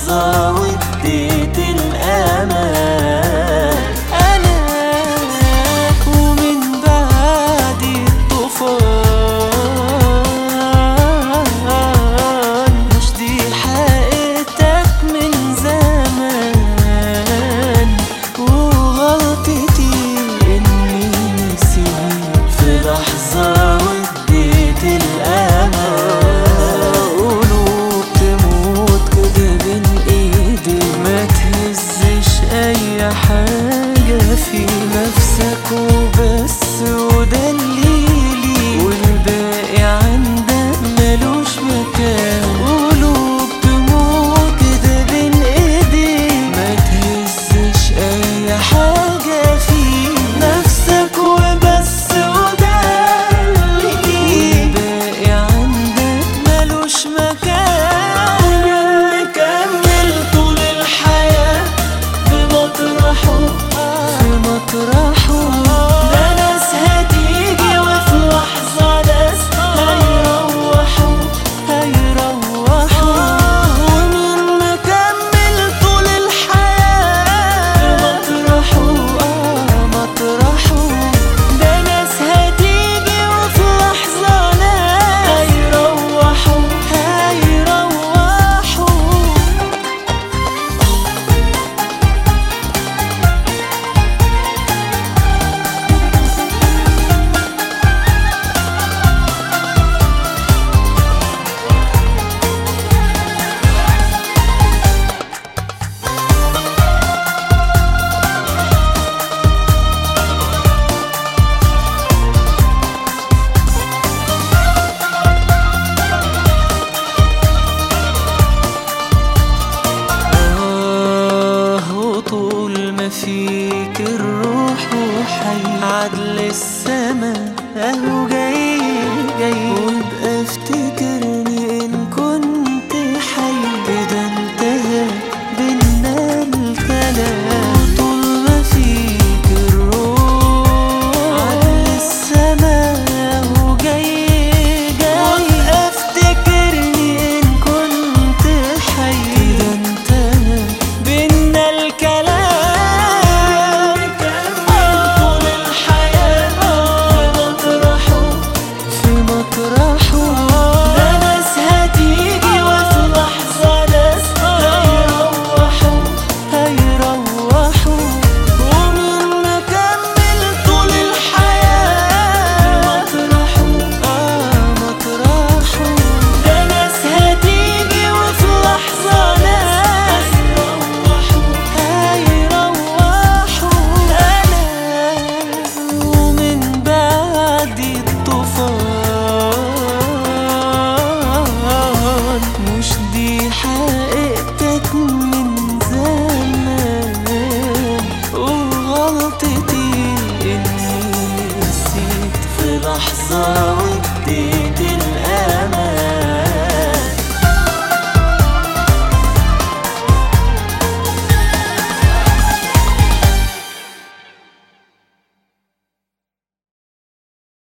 لحظة واديت الأمان. أنا ومن بعد الطوفان مش دي حقيقتك من زمان، وغلطتي إني نسيت في لحظة واديت الأمان. قلوب تموت كده بين ايدي، ما تهزش اي حاجة في نفسك وبس، وده اللي لي والباقي عندك ملوش مكان. قلوب تموت كده بين ايدي، ما تهزش اي حاجة في نفسك وبس، وده اللي لي والباقي عندك ملوش مكان. نكمل طول الحياة بمطرحه في مطرحه، ده ناس هتيجي وفي لحظة ناس هيروحوا ومين مكمل طول الحياة بمطرحه ده ناس هتيجي وفي لحظة ناس هيروحوا. وطول ما فيك الروح وحي، عدل السما اهو جاي وابقى افتكرني ان كنت حي، كده انتهى بينا الكلام. طول ما فيك الروح عدل السما اهو جاي وابقى افتكرني ان كنت حي، كده انتهى بينا الكلام. طول الحياة بمطرحه في مطرحه